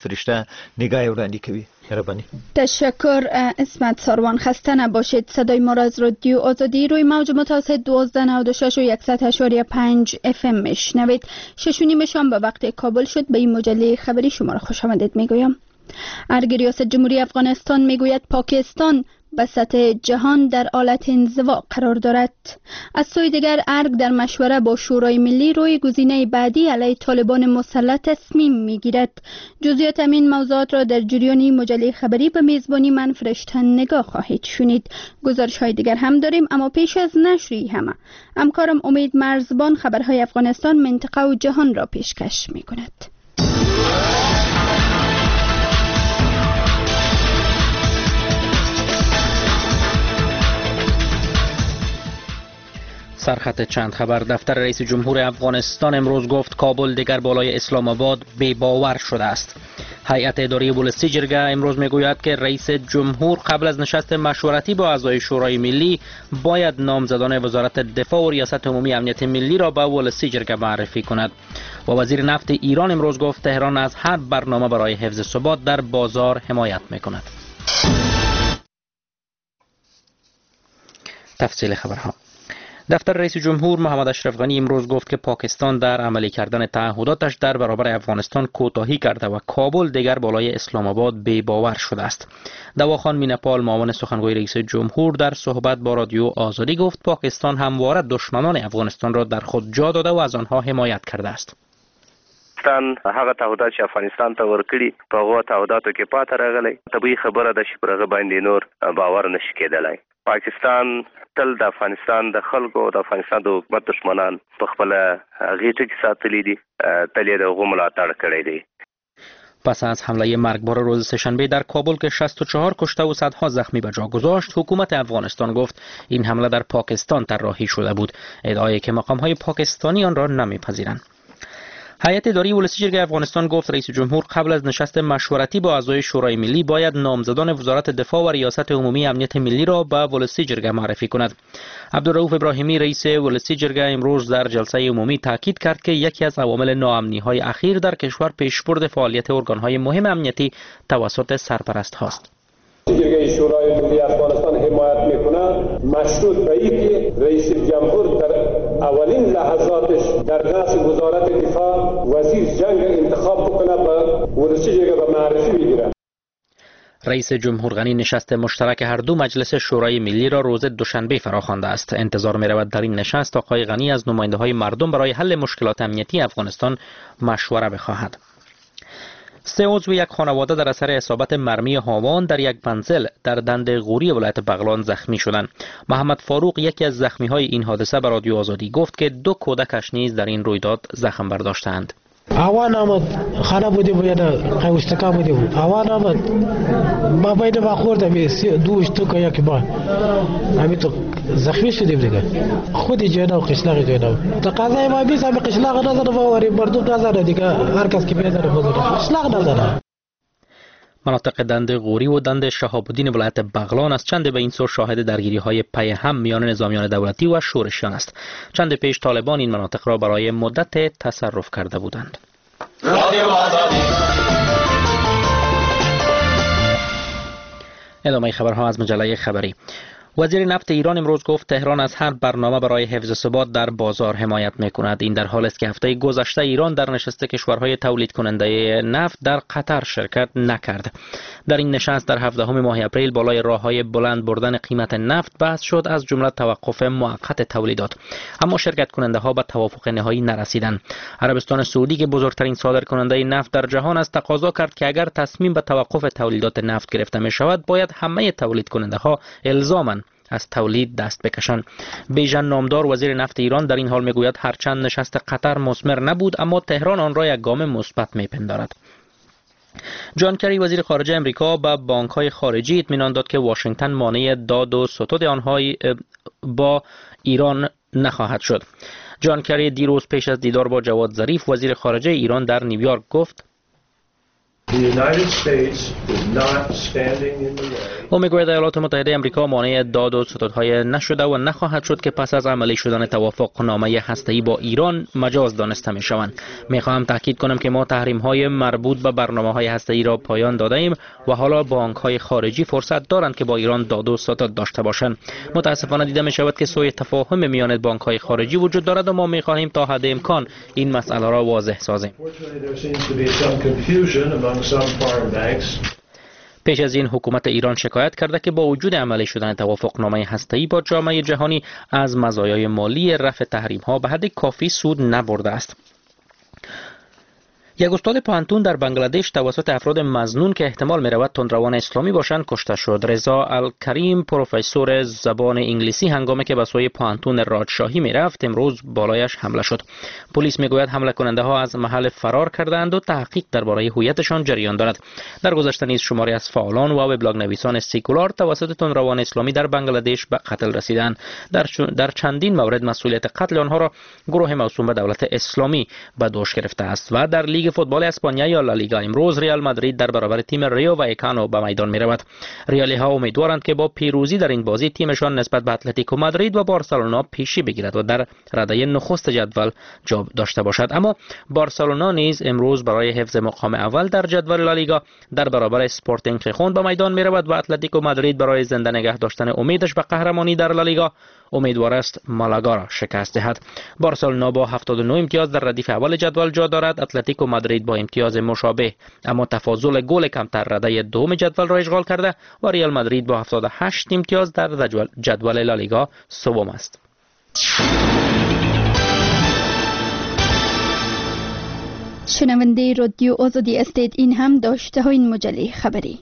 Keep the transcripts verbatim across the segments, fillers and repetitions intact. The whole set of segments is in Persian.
فرشته نگاه وړاندې کوي. ربانی تشکر اسمت ساروان، خسته نباشید. صدای ما را از رادیو آزادی روی موج متوسط دوازده نود و شش و صد اشاری پنج اف ام میشنوید. شش و نیم شام به وقت کابل شد. به این مجله خبری شما را خوش آمدید میگویم. ارگ ریاست جمهوری افغانستان میگوید پاکستان به سطح جهان در حالت انزوا قرار دارد. از سوی دیگر ارگ در مشوره با شورای ملی روی گزینه بعدی علیه طالبان مسلط تصمیم میگیرد. جزئیات این موضوعات را در جریان مجله خبری به میزبانی من فرشته نگاه خواهید شنید. گزارش های دیگر هم داریم، اما پیش از نشری همه همکارم امید مرزبان خبرهای افغانستان، منطقه و جهان را پیشکش میکند. سرخط چند خبر. دفتر رئیس جمهور افغانستان امروز گفت کابل دیگر بالای اسلام آباد بی باور شده است. هیئت اداری ولسی جرگه امروز میگوید که رئیس جمهور قبل از نشست مشورتی با اعضای شورای ملی باید نامزدان وزارت دفاع و ریاست عمومی امنیت ملی را به ولسی جرگه معرفی کند. و وزیر نفت ایران امروز گفت تهران از هر برنامه برای حفظ ثبات در بازار حمایت میکند. تفصیل خبرها. دفتر رئیس جمهور محمد اشرف غنی امروز گفت که پاکستان در عملی کردن تعهداتش در برابر افغانستان کوتاهی کرده و کابل دیگر بالای اسلام آباد بی باور شده است. دواخان مینپال معاون سخنگوی رئیس جمهور در صحبت با رادیو آزادی گفت پاکستان همواره دشمنان افغانستان را در خود جا داده و از آنها حمایت کرده است. پاکستان هغه تعهدات چې افغانستان ته ورکړي په هغو تعهداتو کې پاتې راغلی. طبیعي خبره ده چې پر هغه باندې نور باور نشي کېدلی. پاکستان تل د افغانستان د خلکو او د افغانستان د حکومت دشمنان په خپل غیټه کې ساتلي دي، تل یې د هغو ملاتړ کړی دی. پس از حمله مرگبار روز سه‌شنبه در کابل که شصت و چهار کشته و صدها زخمی به جا گذاشت، حکومت افغانستان گفت این حمله در پاکستان طراحی شده بود، ادعایی که مقام‌های پاکستانی آن را نمی‌پذیرند. هیئت اداری ولسی جرگه افغانستان گفت رئیس جمهور قبل از نشست مشورتی با اعضای شورای ملی باید نامزدان وزارت دفاع و ریاست عمومی امنیت ملی را به ولسی جرگه معرفی کند. عبدالرؤوف ابراهیمی رئیس ولسی جرگه امروز در جلسه عمومی تاکید کرد که یکی از عوامل ناامنی‌های اخیر در کشور پیشبرد فعالیت ارگان‌های مهم امنیتی توسط سرپرست هاست. جرگه شورای ملی افغانستان حمایت میکنه مشروط به اینکه رئیس جمهور در اولین لحظاتش در رأس وزارت دفاع وزیر جنگ انتخاب بکنه و ولسی جرگه به معرفی بگیره. رئیس جمهور غنی نشست مشترک هر دو مجلس شورای ملی را روز دوشنبه فراخوانده است. انتظار می رود در این نشست آقای غنی از نماینده‌های مردم برای حل مشکلات امنیتی افغانستان مشوره بخواهد. سه عضو یک خانواده در اثر اصابت مرمی هاوان در یک منزل در دند غوری ولایت بغلان زخمی شدند. محمد فاروق یکی از زخمی‌های این حادثه به رادیو آزادی گفت که دو کودکش نیز در این رویداد زخم برداشتند. آوان آمد خانه بوده باید قیوشتکا بوده بود. آوان آمد ما باید با خورده می دو اشتکا یکی با همی تو زخمی شدیم دیگه. خودی جاینا و قشلاقی جاینا تقاضای ما بیس همی قشلاق نزده واری بردو نزده دیگه هر کس که بیداره بزرده قشلاق نزده. مناطق دند غوری و دند شهاب الدین ولایت بغلان از چند به این سو شاهد درگیری های پی هم میان نظامیان دولتی و شورشیان است. چند پیش طالبان این مناطق را برای مدت تصرف کرده بودند. ادامه خبرها از مجله خبری. وزیر نفت ایران امروز گفت تهران از هر برنامه برای حفظ ثبات در بازار حمایت میکند. این در حالی است که هفته گذشته ایران در نشست کشورهای تولید کننده نفت در قطر شرکت نکرد. در این نشست در هفدهم ماه اپریل بالای راههای بلند بردن قیمت نفت بحث شد، از جمله توقف موقت تولیدات، اما شرکت کننده ها به توافق نهایی نرسیدند. عربستان سعودی که بزرگترین صادر کننده نفت در جهان است تقاضا کرد که اگر تصمیم به توقف تولیدات نفت گرفته می شود باید همه تولید کننده ها الزاماً از تولید دست بکشند. بیژن نامدار وزیر نفت ایران در این حال میگوید هرچند نشست قطر مثمر نبود اما تهران آن را یک گام مثبت میپندارد. جان کری وزیر خارجه امریکا به بانک‌های خارجی اطمینان داد که واشنگتن مانع داد و ستد آنها با ایران نخواهد شد. جان کری دیروز پیش از دیدار با جواد ظریف وزیر خارجه ایران در نیویورک گفت او میگوید ایالات متحده آمریکا مانع داد و ستدهای نشده و نخواهد شد که پس از عملی شدن توافق نامه هسته‌ای با ایران مجاز دانسته می شوند. میخواهم تاکید کنم که ما تحریم های مربوط به برنامه های هسته‌ای را پایان داده ایم و حالا بانک های خارجی فرصت دارند که با ایران داد و ستد داشته باشند. متاسفانه دیده می شود که سوء تفاهم میان بانک های خارجی وجود دارد و ما میخواهیم تا حد امکان این مسئله را واضح سازیم. پیش از این حکومت ایران شکایت کرده که با وجود عملی شدن توافقنامه هسته‌ای با جامعه جهانی از مزایای مالی رفع تحریم ها به حد کافی سود نبرده است. یک استاد پانتون در بنگلادش توسط افراد مظنون که احتمال می رود تندروان اسلامی باشند کشته شد. رضا الکریم پروفسور زبان انگلیسی هنگامی که به سوی پانتون رادشاهی می رفت امروز بالایش حمله شد. پلیس می گوید حمله کننده ها از محل فرار کردند و تحقیق درباره هویتشان جریان دارد. در گذشته نیز شماری از فعالان و وبلاگ نویسان سکولار توسط تندروان اسلامی در بنگلادش به قتل رسیدند. در در چندین مورد مسئولیت قتل آنها را گروه موسوم به دولت اسلامی به دوش گرفته است. و در لیگ فوتبال اسپانیا یا لالیگا امروز ریال مادرید در برابر تیم ریو و ایکانو به میدان می رود. ریالی ها امیدوارند که با پیروزی در این بازی تیمشان نسبت به اتلتیکو مادرید و بارسلونا پیشی بگیرد و در رده نخست جدول جا داشته باشد. اما بارسلونا نیز امروز برای حفظ مقام اول در جدول لالیگا در برابر اسپورتینگ خیخون به میدان می رود و اتلتیکو مادرید برای زنده نگه داشتن امیدش به قهرمانی در لالیگا امیدوار است مالاگا را شکست دهد. بارسلونا با هفتاد و نه امتیاز در ردیف اول جدول جا دارد. اتلتیکو مادرید با امتیاز مشابه اما تفاضل گل کمتر رده دوم جدول را اشغال کرده و ریال مادرید با هفتاد و هشت امتیاز در جدول لالیگا سوم است. شنونده رادیو آزادی استید، این هم داشته های این مجله خبری.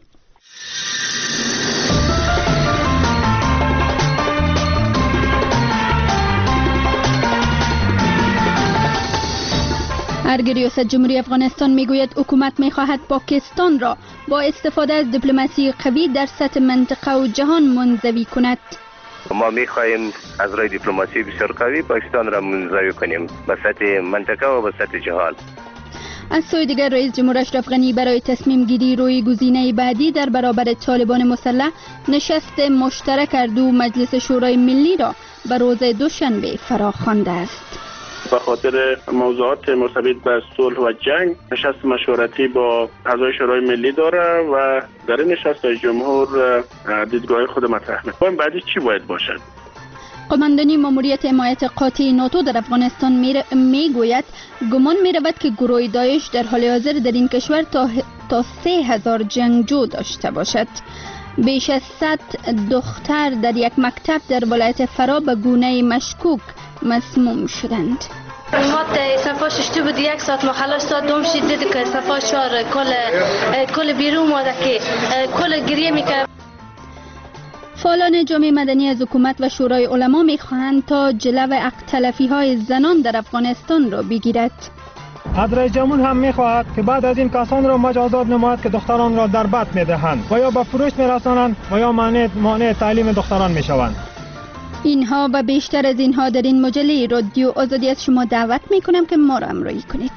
ارگ ریاست جمهوری افغانستان میگوید حکومت میخواهد پاکستان را با استفاده از دیپلماسی قوی در سطح منطقه و جهان منزوی کند. ما میخواهیم از راه دیپلماسی بسیار قوی پاکستان را منزوی کنیم به سطح منطقه و به سطح جهان. از سوی دیگر رئیس جمهور اشرف غنی برای تصمیم گیری روی گزینه بعدی در برابر طالبان مسلح نشست مشترک اردو مجلس شورای ملی را به روز دوشنبه فرا خوانده است. به خاطر موضوعات مرتبط به صلح و جنگ نشست مشورتی با اعضای شورای ملی داره و در این نشست رئیس جمهور دیدگاه خود مطرح می‌کنه. بعدی چی باید باشد؟ قماندانی ماموریت حمایت قاطع ناتو در افغانستان میگوید گمان می‌رود که گروه داعش در حال حاضر در این کشور تا تا سه هزار جنگجو داشته باشد. بیش از صد دختر در یک مکتب در ولایت فرا به گونه مشکوک مسموم شدند. ما صفا ششتی بود یک ساعت ما خلاص ساعت دوم شدید که صفا چهار کل کل بیرون اومده که کل گریه میکرد. فعالان جامعه مدنی از حکومت و شورای علما میخواهند تا جلو حق تلفی های زنان در افغانستان را بگیرد. از رئیس جمهور هم میخواهد که بعد از این کسان را مجازات نماید که دختران را در بط میدهند و یا به فروش میرسانند و یا مانع مانع تعلیم دختران میشوند. اینها و بیشتر از اینها در این مجله رادیو آزادی از شما دعوت میکنم که ما را همراهی کنید.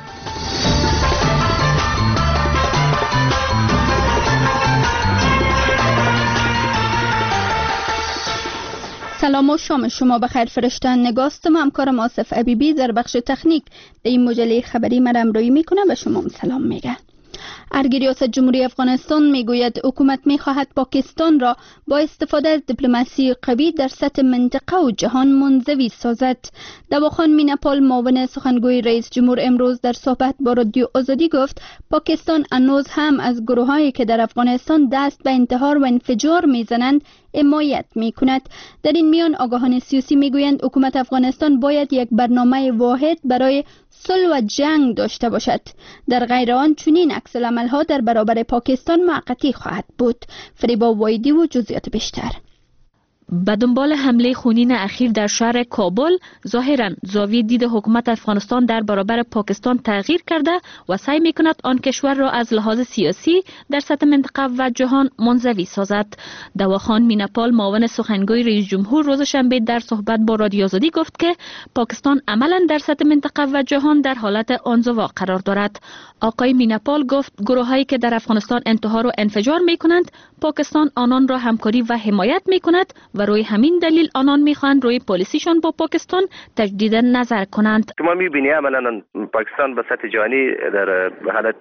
سلام و شام شما بخیر. فرشتن نگاستم همکارم آصف عبیبی در بخش تکنیک در این مجله خبری من همراهی میکنه و شما سلام میگه. ارگ ریاست جمهوری افغانستان میگوید حکومت میخواهد پاکستان را با استفاده از دیپلماسی قوی در سطح منطقه و جهان منزوی سازد. دواخان میناپال معاون سخنگوی رئیس جمهور امروز در صحبت با رادیو آزادی گفت پاکستان هنوز هم از گروهایی که در افغانستان دست به انتحار و انفجار میزنند حمایت میکند. در این میان آگاهان سیاسی میگویند حکومت افغانستان باید یک برنامه واحد برای صلح و جنگ داشته باشد. در غیر آن چنین عکس العمل‌ها در برابر پاکستان موقتی خواهد بود. فریبا وایدی و جزئیات بیشتر. به دنبال حمله خونین اخیر در شهر کابل، ظاهراً زاویه دید حکومت افغانستان در برابر پاکستان تغییر کرده و سعی می‌کند آن کشور را از لحاظ سیاسی در سطح منطقه و جهان منزوی سازد. دواخان میناپال، معاون سخنگوی رئیس جمهور، روز شنبه در صحبت با رادیو آزادی گفت که پاکستان عملاً در سطح منطقه و جهان در حالت انزوا قرار دارد. آقای میناپال گفت گروهایی که در افغانستان انتحار و انفجار می‌کنند، پاکستان آنان را همکاری و حمایت می‌کند و روی همین دلیل آنان می‌خواهند روی پالیسیشون با پاکستان تجدید نظر کنند. ما می‌بینیم عملاً پاکستان به سطح جهانی در حالت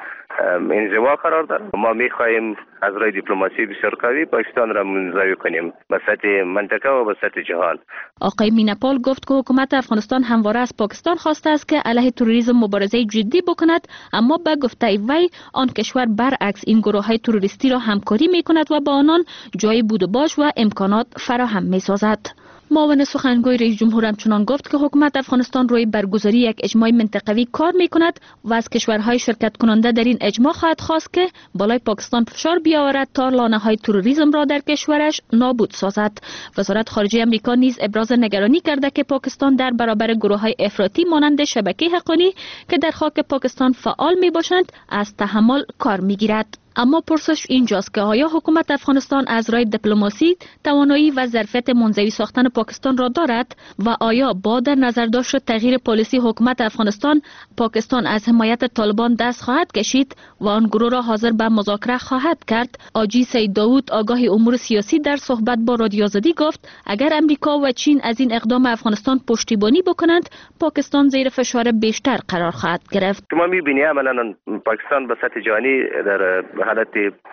انزوا قرار دارد. ما می‌خواهیم از راه دیپلماسی بسیار قوی پاکستان را منزوی کنیم به سطح منطقه و به سطح جهان. آقای میناپال گفت که حکومت افغانستان همواره از پاکستان خواسته است که علیه تروریسم مبارزه جدی بکند، اما به گفته وی آن کشور برعکس این گروه‌های تروریستی را همکاری می‌کند و با آنان جای بود و باش و امکانات فراهم می‌سازد. معاون سخنگوی رئیس جمهور همچنان گفت که حکومت افغانستان روی برگزاری یک اجماع منطقوی کار می‌کند و از کشورهای شرکت کننده در این اجماع خواهد خواست که بالای پاکستان فشار بیاورد تا لانه‌های تروریسم را در کشورش نابود سازد. وزارت خارجه آمریکا نیز ابراز نگرانی کرده که پاکستان در برابر گروه‌های افراطی مانند شبکه حقانی که در خاک پاکستان فعال می‌باشند از تحمل کار می‌گیرد. اما پرسش اینجاست که آیا حکومت افغانستان از راه دیپلماسی توانایی و ظرفیت منزوی ساختن پاکستان را دارد و آیا با در نظر داشت تغییر پالیسی حکومت افغانستان، پاکستان از حمایت طالبان دست خواهد کشید و آن گروه را حاضر به مذاکره خواهد کرد؟ آجی سید داوود، آگاه امور سیاسی، در صحبت با رادیو آزادی گفت اگر امریکا و چین از این اقدام افغانستان پشتیبانی بکنند، پاکستان زیر فشار بیشتر قرار خواهد گرفت. ما می‌بینیم عملاً پاکستان به سطح جهانی در حالت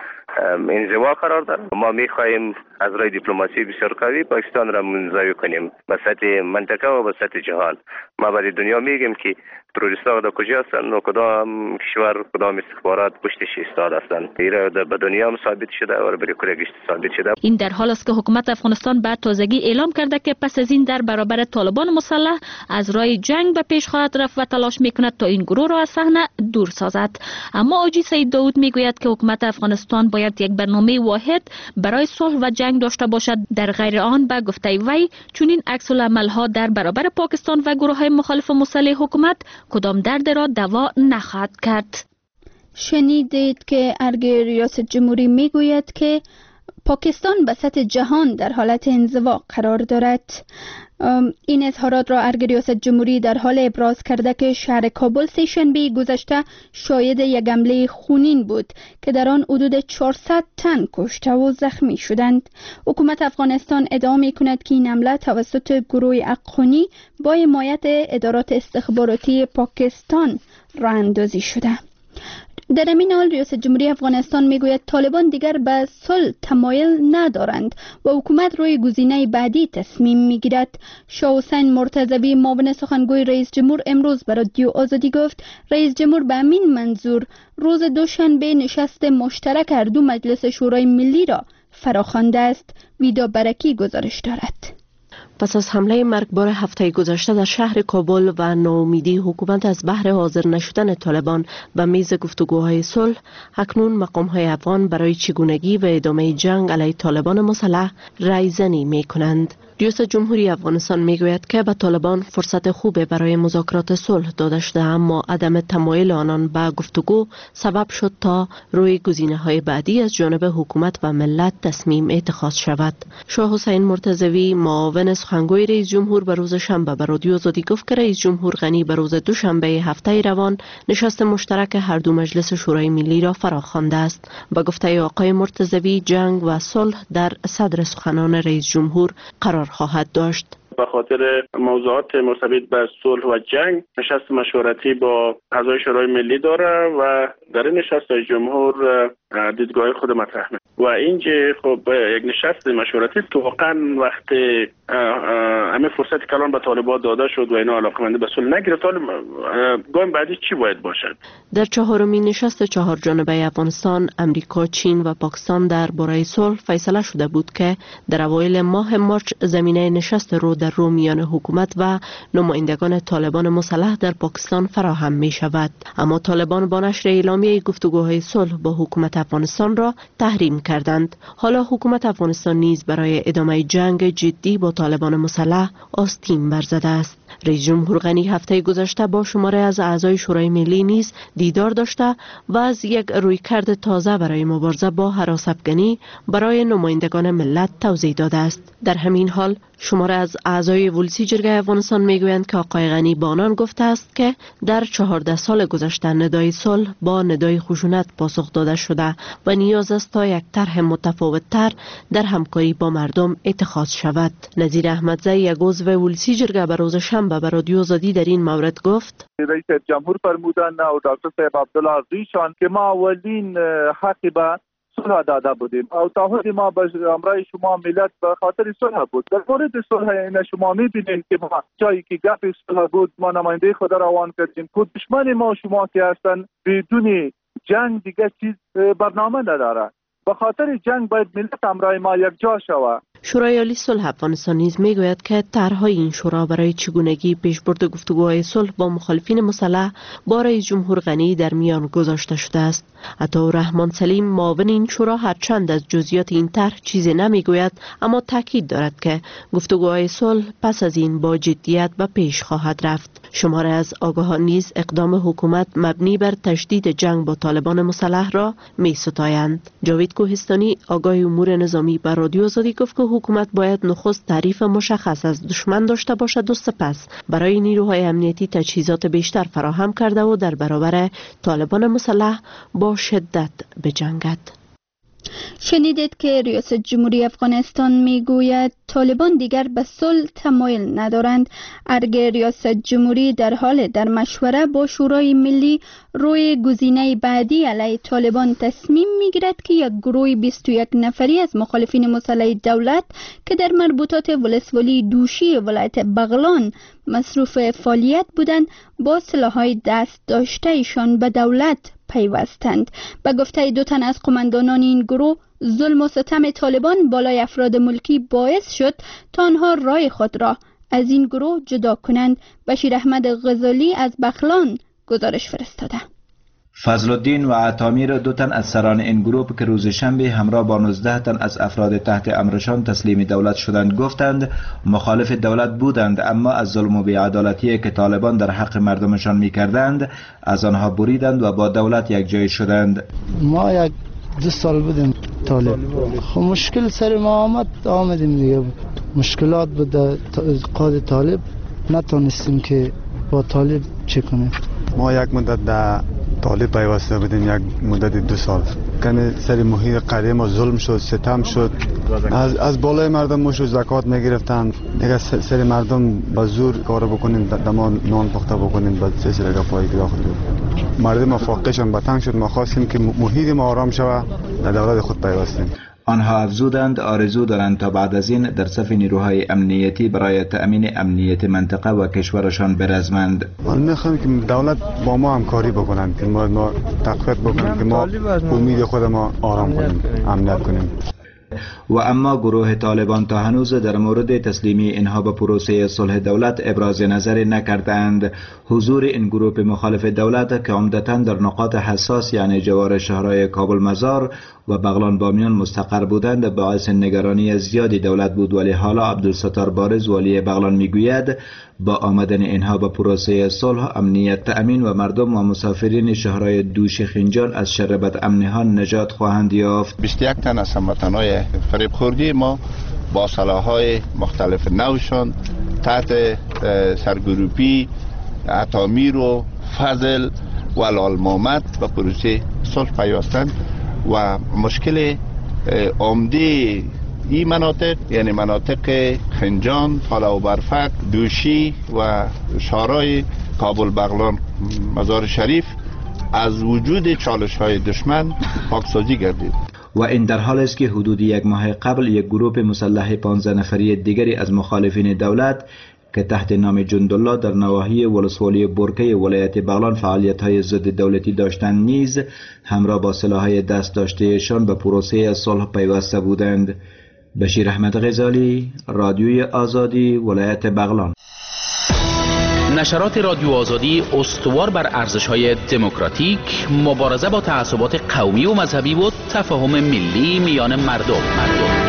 انزوا قرار دارد. ما می‌خواهیم از راه دیپلماسی بسیار قوی پاکستان را منزوی کنیم به سطح منطقه و به سطح جهان. ما برای دنیا میگیم که تروریست‌ها در کجا هستند و کدام کشور کدام استخبارات پشتش ایستاده هستند. این به دنیا هم ثابت شده و برای کل گشت ثابت شده. این در حال است که حکومت افغانستان به تازگی اعلام کرده که پس از این در برابر طالبان مسلح از راه جنگ به پیش خواهد رفت و تلاش میکند تا این گروه را از صحنه دور سازد. اما آجی سید داوود میگوید که حکومت افغانستان باید یک برنامه واحد برای صلح و جنگ داشته باشد، در غیر آن به گفته وی چنین عکس العمل‌ها در برابر پاکستان و گروه‌های مخالف مسلح حکومت کدام درد را دوا نخواهد کرد. شنیدید که ارگی ریاست جمهوری میگوید که پاکستان به سطح جهان در حالت انزوا قرار دارد. این اظهارات را ارگ ریاست جمهوری در حال ابراز کرده که شهر کابل سه‌شنبه گذشته شاهد یک حمله خونین بود که در آن حدود چهارصد تن کشته و زخمی شدند. حکومت افغانستان ادعا می‌کند که این حمله توسط گروه حقانی با حمایت ادارات استخباراتی پاکستان راه اندازی شده. در این حال ریاست جمهوری افغانستان میگوید طالبان دیگر به صلح تمایل ندارند و حکومت روی گزینه بعدی تصمیم میگیرد. شاه حسین مرتضوی، معاون سخنگوی رئیس جمهور، امروز به رادیو آزادی گفت رئیس جمهور به همین منظور روز دوشنبه نشست مشترک هر دو مجلس شورای ملی را فراخوانده است. ویدا برکی گزارش دارد. پس از حمله مرگبار هفته گذشته در شهر کابل و ناامیدی حکومت از بهر حاضر نشدن طالبان به میز گفتگوهای صلح، اکنون مقام‌های افغان برای چگونگی و ادامه جنگ علیه طالبان مسلح رایزنی می‌کنند. ریاست جمهوری افغانستان میگوید که به طالبان فرصت خوبی برای مذاکرات صلح داده شده، اما عدم تمایل آنان به گفتگو سبب شد تا روی گزینه‌های بعدی از جانب حکومت و ملت تصمیم اتخاذ شود. شاه حسین مرتضوی، معاون سخنگوی رئیس جمهور، به روز شنبه به رادیو آزادی گفت که رئیس جمهور غنی به روز دوشنبه هفته روان نشست مشترک هر دو مجلس شورای ملی را فراخوانده است. به گفته آقای مرتضوی، جنگ و صلح در صدر سخنان رئیس جمهور قرار خواهد داشت. به خاطر موضوعات مرتبط به صلح و جنگ نشست مشورتی با اعضای شورای ملی داره و در این نشست رئیس جمهور دیدگاه خود مطرح می‌کنه و اینجا خب یک نشست مشورتی که واقعا وقتی همه فرصت کلان به طالبان داده شد و اینا علاقمند به صلح نگیره، طالب گام بعدی چی باید باشد؟ در چهارمین نشست چهار جانبه افغانستان، امریکا، چین و پاکستان در باره صلح فیصله شده بود که در اوایل ماه مارچ زمینه نشست رو در رو میان حکومت و نمایندگان طالبان مسلح در پاکستان فراهم می شود. اما طالبان با نشر اعلامیه گفتگوهای صلح با حکومت افغانستان را تحریم کردند. حالا حکومت افغانستان نیز برای ادامه جنگ جدی با طالبان مسلح آستین برزده است. رئیس جمهور غنی هفته گذشته با شماره از اعضای شورای ملی نیز دیدار داشته و از یک رویکرد تازه برای مبارزه با هراس افغانی برای نمایندگان ملت توضیح داده است. در همین حال شماره از اعضای ولسی جرگه افغانستان میگویند که آقای غنی با آنان گفته است که در چهارده سال گذشته ندای صلح با ندای خشونت پاسخ داده شده و نیاز است تا یک طرح متفاوت تر در همکاری با مردم اتخاذ شود. نظیر احمدزی یک عضو ولسی جرگه به روز شنبه به رادیو آزادی در این مورد گفت: رئیس جمهور فرمودند و دکتر صاحب عبدالله زیشان که ما اولین حق به صلح داده بودیم او تعهد ما به امرای شما ملت به خاطر صلح بود. در مورد صلح این شما میبینید که ما جایی که گپ صلح بود ما نماینده خود روان کردیم. خود دشمن ما شما که هستن بدون جنگ دیگه چیز برنامه نداره. به خاطر جنگ باید ملت امرای ما یک جا شود. شورای عالی صلح افغانستان نیز میگوید که طرح‌های این شورا برای چگونگی پیشبرد گفتگوهای صلح با مخالفین مسلح با رئیس جمهور غنی در میان گذاشته شده است. عطاالرحمن سلیم معاون این شورا هرچند از جزئیات این طرح چیزی نمیگوید اما تاکید دارد که گفتگوهای صلح پس از این با جدیت به پیش خواهد رفت. شماره از آگاهان نیز اقدام حکومت مبنی بر تشدید جنگ با طالبان مسلح را می ستایند. جاوید کوهستانی آگاه امور نظامی بر رادیو آزادی گفت که حکومت باید نخست تعریف مشخص از دشمن داشته باشد و سپس برای نیروهای امنیتی تجهیزات بیشتر فراهم کرده و در برابر طالبان مسلح با شدت بجنگد. شنیدید که ریاست جمهوری افغانستان میگوید طالبان دیگر به صلح تمایل ندارند. ارگ ریاست جمهوری در حال در مشوره با شورای ملی روی گزینه بعدی علیه طالبان تصمیم میگیرد که یک گروه بیست و یک نفری از مخالفین مسلح دولت که در مربوطات ولسوالی دوشی ولایت بغلان مصروف فعالیت بودند با سلاح‌های دست داشته ایشان به دولت پیوستند. به گفته دو تن از قماندانان این گروه، ظلم و ستم طالبان بالای افراد ملکی باعث شد تا آنها رای خود را از این گروه جدا کنند. بشیر احمد غزالی از بغلان گزارش فرستاده. فضل الدین و عطامیر دو تن از سران این گروه که روز شنبه همراه با نوزده تن از افراد تحت امرشان تسلیم دولت شدند گفتند مخالف دولت بودند اما از ظلم و بی‌عدالتی که طالبان در حق مردمشان می‌کردند از آنها بریدند و با دولت یک جای شدند. ما یک دو سال بودیم طالب، خب مشکل سر ما آمد آمدیم دیگه. مشکلات بود قاد طالب، نتونستیم که با طالب چه کنیم. ما یک مدت در طالب پیوسته بودیم، یک مدت دو سال کنه سری محیط قریه ما ظلم شد، ستم شد، از از بالای مردم مشو زکات میگرفتن دیگه سری مردم با زور کار بکنیم دما نان پخته بکنیم با سری گپای دیگه خود مردم فاقشون بتنگ شد. ما خواستیم که محیط ما آرام شود، در دولت خود پیوستیم. آنها افزودند آرزو دارند تا بعد از این در صف نیروهای امنیتی برای تأمین امنیت منطقه و کشورشان برزمند. ما میخوایم که دولت با ما همکاری بکنند که ما, ما تقویت بکنیم که ما امید خود ما آرام کنیم، امنیت کنیم. و اما گروه طالبان تا هنوز در مورد تسلیمی اینها به پروسه صلح دولت ابراز نظر نکردند. حضور این گروه مخالف دولت که عمدتاً در نقاط حساس یعنی جوار شهرهای کابل مزار و بغلان بامیان مستقر بودند باعث نگرانی زیادی دولت بود، ولی حالا عبدالستار بارز والی بغلان میگوید با آمدن اینها به پروسه صلح امنیت تأمین و مردم و مسافرین شهرهای دوش خنجان از شر بدامنی‌ها نجات خواهند یافت. بیست و یک تن از هموطنان فریب خوردی ما با سلاح‌های مختلف نوشان تحت سرگروپی عطامیر و فضل و لال محمد به پروسه صلح پیوستند و مشکل عمده این مناطق یعنی مناطق خنجان، طالع و برفک، دوشی و شهرهای کابل، بغلان، مزار شریف از وجود چالش های دشمن پاکسازی گردید. و این در حال است که حدود یک ماه قبل یک گروه مسلح پانزده نفری دیگری از مخالفین دولت که تحت نام جندالله در نواحی ولسوالی برکه ولایت بغلان فعالیت‌های ضد دولتی داشتند نیز همراه با سلاح‌های دست داشتهشان به پروسه صلح پیوسته بودند. بشیر احمد غزالی، رادیوی آزادی، ولایت بغلان. نشرات رادیو آزادی استوار بر ارزش‌های دموکراتیک، مبارزه با تعصبات قومی و مذهبی و تفاهم ملی میان مردم. مردم.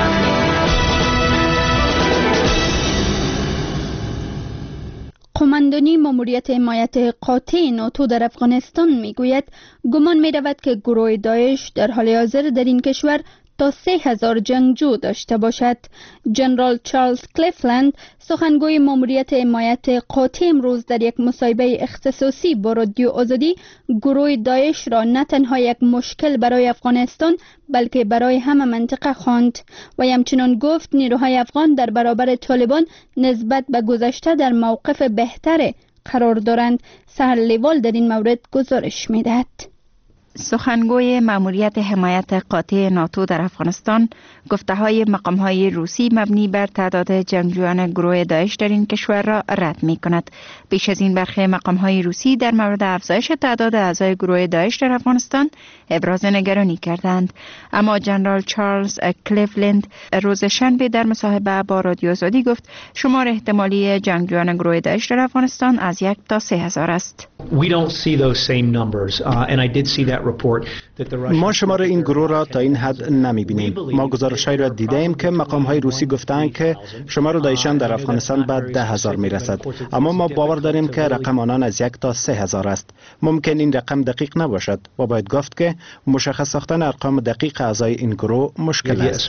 قماندانی ماموریت حمایت قاطع ناتو در افغانستان میگوید گمان می‌رود که گروه داعش در حال حاضر در این کشور تا سه هزار جنگجو داشته باشد. جنرال چارلز کلیفلند سخنگوی ماموریت حمایت قاطع امروز در یک مصاحبه اختصاصی با رادیو آزادی گروه داعش را نه تنها یک مشکل برای افغانستان بلکه برای همه منطقه خواند و همچنان گفت نیروهای افغان در برابر طالبان نسبت به گذشته در موقف بهتر قرار دارند. سهر لیوال در این مورد گزارش می‌دهد. سخنگوی ماموریت حمایت قاطع ناتو در افغانستان گفته های مقام های روسی مبنی بر تعداد جنگجویان گروه داعش در این کشور را رد می کند. بیش از این برخی مقام های روسی در مورد افزایش تعداد اعضای گروه داعش در افغانستان ابراز نگرانی کردند. اما جنرال چارلز کلیفلند روز شنبه در مصاحبه با رادیو آزادی گفت شمار احتمالی جنگجویان گروه داعش در افغانستان از یک تا سه هزار است. We don't see those same numbers, uh, and I did see that report. ما شمار این گروه را تا این حد نمی بینیم. ما گزارش‌هایی را دیدیم که مقام‌های روسی گفتند که شمار داعشیان در افغانستان به ده هزار می رسد. اما ما باور داریم که رقم آنان از یک تا سه هزار است. ممکن این رقم دقیق نباشد و باید گفت که مشخص ساختن ارقام دقیق اعضای این گروه مشکل است.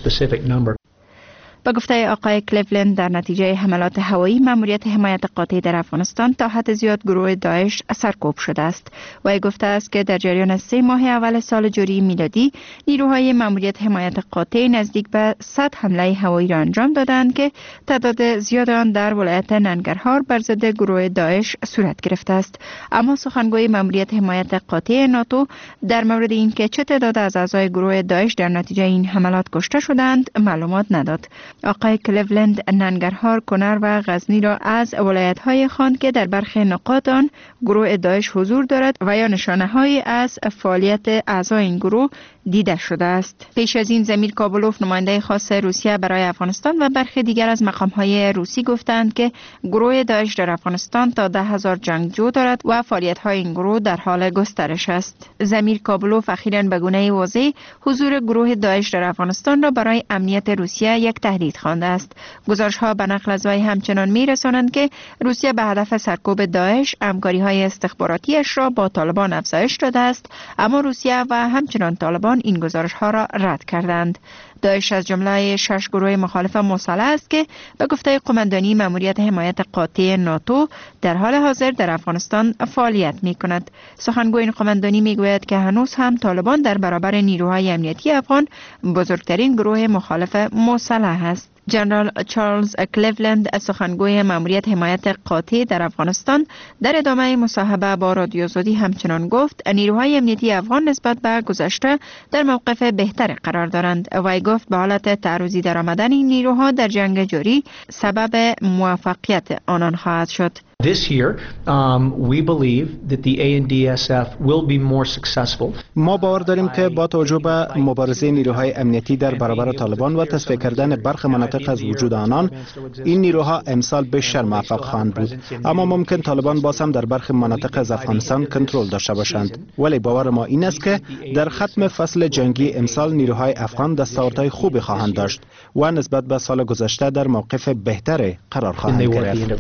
با گفته آقای کلیفلند در نتیجه حملات هوایی ماموریت حمایت قاطع در افغانستان تا حد زیاد گروه داعش سرکوب شده است. وی گفته است که در جریان سه ماه اول سال جاری میلادی نیروهای ماموریت حمایت قاطع نزدیک به صد حمله هوایی را انجام دادند که تعداد زیاد آن در ولایت ننگرهار بر ضد گروه داعش صورت گرفته است. اما سخنگوی ماموریت حمایت قاطع ناتو در مورد اینکه چه تعداد از اعضای گروه داعش در نتیجه این حملات کشته شدند معلومات نداد. آقای کلیولند ننگرهار، کنر و غزنی را از ولایت‌های خواند که در برخی نقاط آن گروه داعش حضور دارد و یا نشانه‌هایی از فعالیت اعضای این گروه دیده شده است. پیش از این زمیر کابلوف نماینده خاص روسیه برای افغانستان و برخی دیگر از مقام‌های روسی گفتند که گروه داعش در افغانستان تا ده هزار جنگجو دارد و فعالیت‌های این گروه در حال گسترش است. زمیر کابلوف اخیراً به گونه واضح حضور گروه داعش در افغانستان را برای امنیت روسیه یک تهدید خوانده است. گزارش‌ها به نقل از وی همچنان می‌رسانند که روسیه به هدف سرکوب داعش همکاری‌های استخباراتیش را با طالبان افزایش داده است، اما روسیه و همچنان طالبان این گزارش‌ها را رد کردند. داعش از جمله شش گروه مخالف مسلح است که به گفته قماندانی ماموریت حمایت قاطع ناتو در حال حاضر در افغانستان فعالیت می‌کند. سخنگوی این قماندانی می‌گوید که هنوز هم طالبان در برابر نیروهای امنیتی افغان بزرگترین گروه مخالف مسلح است. جنرال چارلز کلیولند سخنگوی ماموریت حمایت قاطع در افغانستان در ادامه مصاحبه با رادیو آزادی همچنان گفت نیروهای امنیتی افغان نسبت به گذشته در موقف بهتر قرار دارند. وی گفت به حالت تعرضی در آمدن این نیروها در جنگ جاری سبب موفقیت آنان خواهد شد. This year, um, we believe that the A N D S F will be more successful. ما باور داریم که با توجه به مبارزه نیروهای امنیتی در برابر طالبان و تصفیه کردن برخی مناطق از وجود آنان، این نیروها امسال بیشتر موفق خواهند بود. اما ممکن طالبان باز هم در برخی مناطق از افغانستان کنترل داشته باشند. ولی باور ما این است که در ختم فصل جنگی امسال نیروهای افغان دستاوردهای خوبی خواهند داشت و نسبت به سال گذشته در موقف بهتری قرار خواهند گرفت.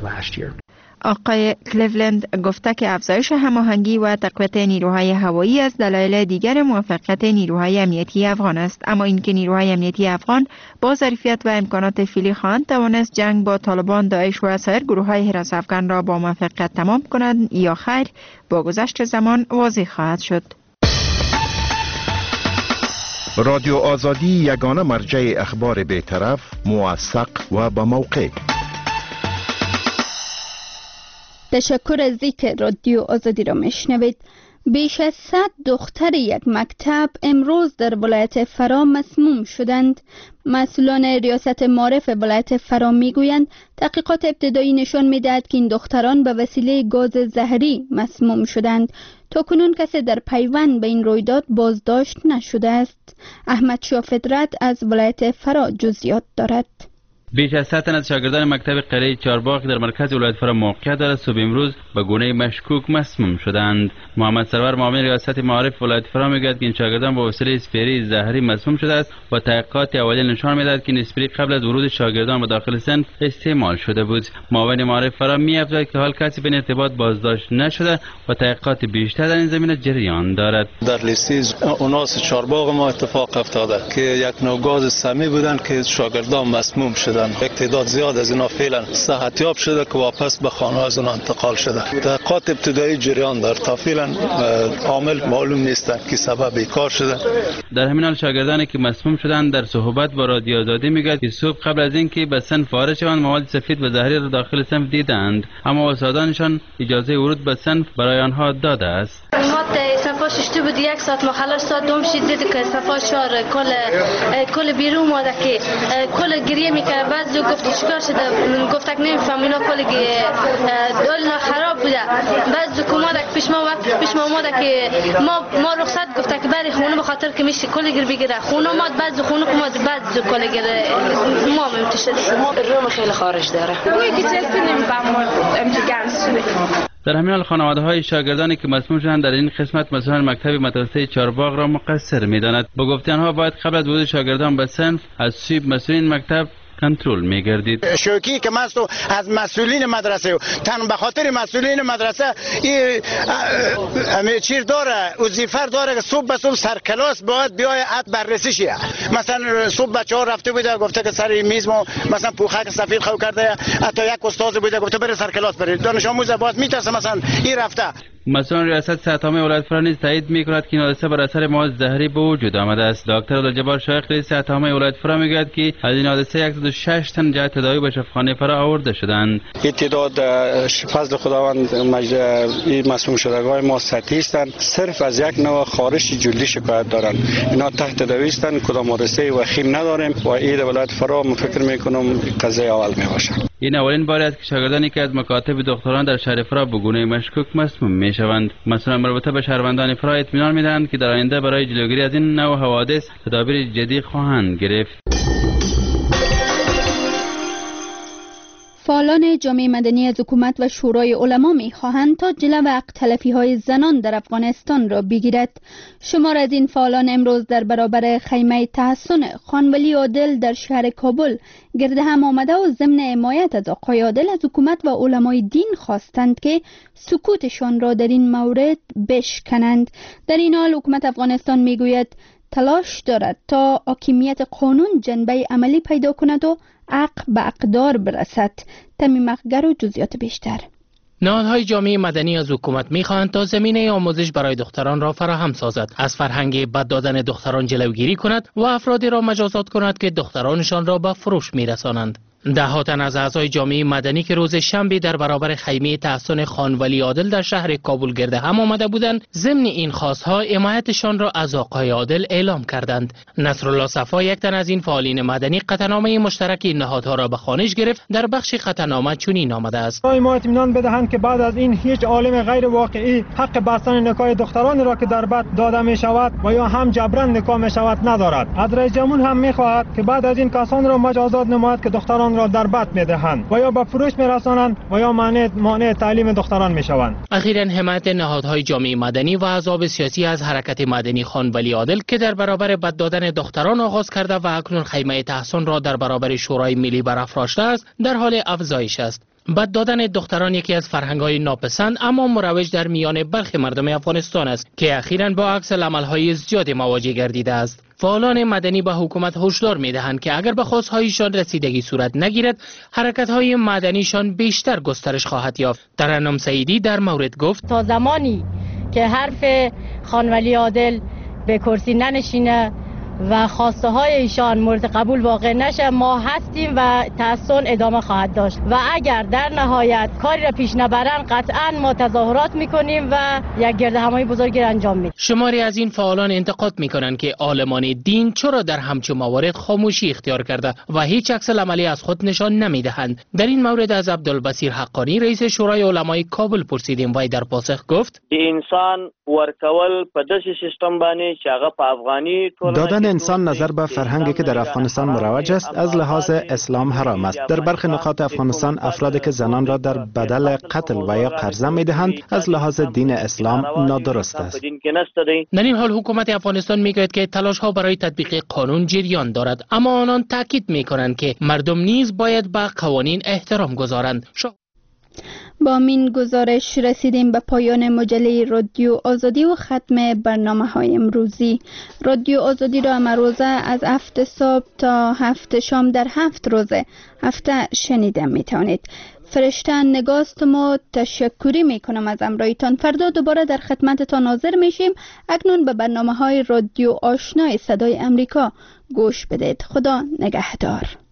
آقای کلیولند گفته که افزایش هماهنگی و تقویت نیروهای هوایی از دلایل دیگر موفقیت نیروهای امنیتی افغان است، اما اینکه نیروهای امنیتی افغان با ظرفیت و امکانات فعلی خواهند توانست جنگ با طالبان، داعش و سایر گروه‌های حراس افغان را با موفقیت تمام کنند یا خیر با گذشت زمان واضح خواهد شد. رادیو آزادی یگانه مرجع اخبار بی‌طرف، موثق و با موقع. تشکر از اینکه رادیو آزادی را میشنوید. بیش از صد دختر یک مکتب امروز در ولایت فرا مسموم شدند. مسئولان ریاست معارف ولایت فرا میگویند تحقیقات ابتدایی نشان میدهد که این دختران به وسیله گاز زهری مسموم شدند. تا کنون کسی در پیوند به این رویداد بازداشت نشده است. احمد شاه فطرت از ولایت فرا جزئیات دارد. بیش از صد تن از شاگردان مکتب قلعه چهارباغ در مرکز ولایت فرا موقعیت دارد صبح امروز به گونه مشکوک مسموم شدند. محمد سرور معاون ریاست معارف ولایت فرا میگوید که این شاگردان با وسیله اسپری زهری مسموم شده است و تحقیقات اولیه نشان میدهد که این اسپری قبل از ورود شاگردان به داخل صنف استعمال شده بود. معاون معارف فرا می‌افزاید که حال کسی به این ارتباط بازداشت نشده و تحقیقات بیشتر در این زمینه جریان دارد. در لیست اوناس چهارباغ ما اتفاق افتاده که یک نوع گاز سمی بودن که شاگردان مسموم شدن. یک تعداد زیاد از اینا فعلا صحتیاب شده که واپس به خانه از اون انتقال شده. تحقیقات ابتدایی جریان دارد تا فعلا عامل معلوم نیستند که سبب این کار شده. در همین حال شاگردانی که مسموم شدند در صحبت با رادیو آزادی میگوید که صبح قبل از اینکه به صنف وارد شوند مواد سفید و زهری را داخل صنف دیدند، اما استادانشان اجازه ورود به صنف برای آنها داده است. ما صفحه شش بود یک ساعت مخالف ساعت دوم شد دید که صفحه چهار کل کل بیرون اومده که کل گریه میکنه. بعضی گفت چیکار شده، گفت که نمیفهم اینا کل دلنا خراب بوده. بعضی کوماده که پیش ما وقت پیش ما اومده که ما ما رخصت گفت که بری خونه به خاطر که میشه کل گیر بگیره خونه ما بعضی خونه کوماد بعضی کل گیر ما ممتشد روم خیلی خارج داره. میگه که چیزی نمیفهم امتحان شده. در همین حال خانواده‌های شاگردانی که مسموم شدند در این قسمت مثلا مکتب مدرسه چهارباغ را مقصر می‌داند. با گفته آنها باید قبل از ورود شاگردان به صنف از سوی مسئولین مکتب کنترل می‌گردید. شوکی که ماست از مسئولین مدرسه و تن به خاطر مسئولین مدرسه این چیر داره وظیفه داره که صبح به صبح سر کلاس باید بیای ات بررسی شه. مثلا صبح بچه‌ها رفته بوده گفته که سر میز ما مثلا پوخک سفید خو کرده، حتی یک استاد بوده گفته بره سر کلاس برید. دانش آموز باید میترسه مثلا این رفته. مثلا ریاست صحت عامه ولایت فرا نیز تایید می‌کند که این حادثه بر اثر مواد زهری به وجود آمده است. دکتر عبدالجبار شایخ رئیس صحت عامه ولایت فرا میگوید که از این حادثه صد و شش تن جهت تداوی به شفاخانه فرا آورده شدند. این تعداد فضل خداوند مجد این مسموم شدگان ما سطحی هستند، صرف از یک نوع خارش جلدی شکایت دارند. اینا تحت تداوی هستند، کدام حادثه وخیم نداریم و این ولایت فرا فکر میکنم قضیه اول میباشه. این اولین باری است که شاگردانی که از مکاتب دکتران در شهر فرا به گونه مشکوک مسموم میشوند. مسئولان مربوطه به شهروندان فرا اطمینان میدهند که در آینده برای جلوگیری از این نوع حوادث تدابیر جدی خواهند گرفت. فعالان جامعه مدنی از حکومت و شورای علما می خواهند تا جلو حق تلفی های زنان در افغانستان را بگیرد. شمار از این فعالان امروز در برابر خیمه تحسن خانولی عادل در شهر کابل گرد هم آمده و ضمن حمایت از آقای عادل از حکومت و علمای دین خواستند که سکوتشان را در این مورد بشکنند. در این حال حکومت افغانستان می گوید تلاش دارد تا حاکمیت قانون جنبه عملی پیدا کند و حق به اقدار برسد. تمیم اخگر و جزئیات بیشتر. نهادهای جامعه مدنی از حکومت می‌خواهند تا زمینه آموزش برای دختران را فراهم سازد، از فرهنگ بد دادن دختران جلوگیری کند و افرادی را مجازات کند که دخترانشان را به فروش می‌رسانند. ده ها تن از اعضای جامعه مدنی که روز شنبه در برابر خیمه تحسن خانولی عادل در شهر کابل گرد هم آمده بودند، ضمن این خواستها حمایتشان را از آقای عادل اعلام کردند. نصرالله صفا، یک تن از این فعالین مدنی، قطعنامه مشترک این نهادها را به خوانش گرفت. در بخش قطعنامه چنین آمده است: ما اطمینان بدهند که بعد از این هیچ عالم غیر واقعی حق بستن نکاح دختران را که در بد داده می شود و یا هم جبران نکاح می شود ندارد. از رئیس جمهور هم می خواهد که بعد از این کسان را مجازات نماید که دختران را در بد میدهند و یا به فروش میرسانند و یا مانع مانع تعلیم دختران میشوند. اخیراً حمایت نهادهای جامعه مدنی و احزاب سیاسی از حرکت مدنی خانولی عادل که در برابر بد دادن دختران آغاز کرده و اکنون خیمه تحسن را در برابر شورای ملی برافراشته است، در حال افزایش است. بد دادن دختران یکی از فرهنگ‌های ناپسند اما مروج در میان برخی مردم افغانستان است که اخیراً با عکس العمل‌های زیاد مواجه گردیده است. فعالان مدنی به حکومت هشدار می‌دهند که اگر به خواست‌هایشان رسیدگی صورت نگیرد، حرکت‌های مدنیشان بیشتر گسترش خواهد یافت. ترنم سعیدی در مورد گفت: تا زمانی که حرف خانولی عادل به کرسی ننشینه و خواسته های ایشان مورد قبول واقع نشه، ما هستیم و تحسن ادامه خواهد داشت و اگر در نهایت کاری را پیش نبرن قطعا ما تظاهرات میکنیم و یک گردهمایی بزرگی را انجام میدیم. شماری از این فعالان انتقاد میکنند که عالمان دین چرا در همچین موارد خاموشی اختیار کرده و هیچ عکس العملی از خود نشان نمیدهند. در این مورد از عبدالبصیر حقانی رئیس شورای علمای کابل پرسیدیم و در پاسخ گفت: انسان ورکول په داسې سیستم باندې چې هغه په افغاني ټولنه کشتن انسان نظر به فرهنگی که در افغانستان مروج است از لحاظ اسلام حرام است. در برخی نقاط افغانستان افرادی که زنان را در بدل قتل و یا قرضه می‌دهند از لحاظ دین اسلام نادرست است. در این حال حکومت افغانستان میگوید که تلاش‌ها برای تطبیق قانون جریان دارد، اما آنان تاکید می‌کنند که مردم نیز باید به قوانین احترام گذارند. با این گزارش رسیدیم به پایان مجله رادیو آزادی و ختم برنامه های امروزی. رادیو آزادی را امروزه از هفت صبح تا هفت شام در هفت روزه هفته شنیده می توانید. فرشته نگاست ما تشکری می کنم از امرایتان. فردا دوباره در خدمتتان حاضر می شیم. اکنون به برنامه های رادیو آشنای صدای امریکا گوش بدید. خدا نگهدار.